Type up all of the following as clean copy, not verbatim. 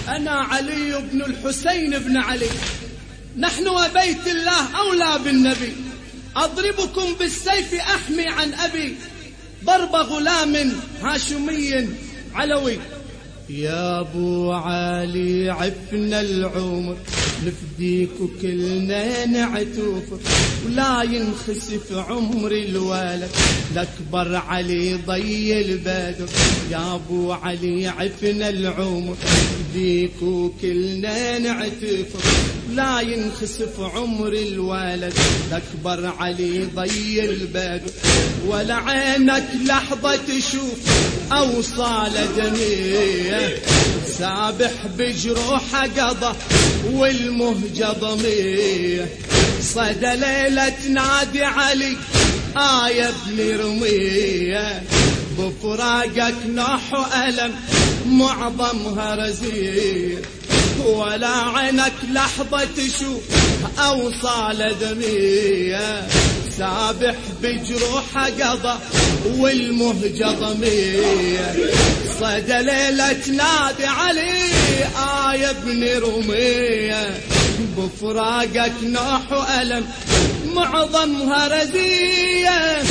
أنا علي بن الحسين بن علي، نحن وبيت الله أولى بالنبي، أضربكم بالسيف أحمي عن أبي، ضرب غلام هاشمي علوي. يا أبو علي عفنا العمر، نفديك وكلنا نعتوفر، ولا ينخسف عمر الولد، الأكبر علي ضي البدر. يا أبو علي عفنا العمر، نفديك وكلنا نعتوفر، لا ينخسف عمر الولد، الأكبر علي ضي البدر. ولا عينك لحظة تشوف أوصال دمية، سابح بجروح قضى والمهجة ضمية. صدى ليلة تنادي علي يا ابن رمية، بفراقك نوح وألم معظمها رزية. ولا عينك لحظة تشوف أوصال دمية، سابح بجروح قضى والمهجة ضمية. صدى ليلة تنادي علي يا ابن رمية، بفراقك نوح وألم معظمها رزية.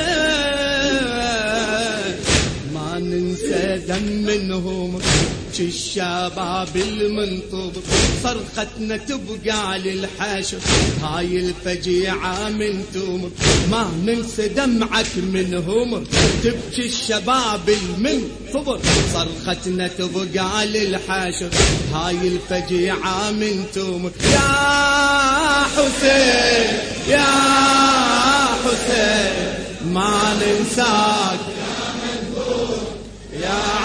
ما ننسى دم منهم الشباب المنطب، صرختنا تبقى للحشر، هاي الفجيعة من تومر. ما ننسى دمعك منهم، تبكي الشباب المنطب، صرختنا تبقى للحشر، هاي الفجيعة من تومر. يا حسين يا حسين ما ننساك يا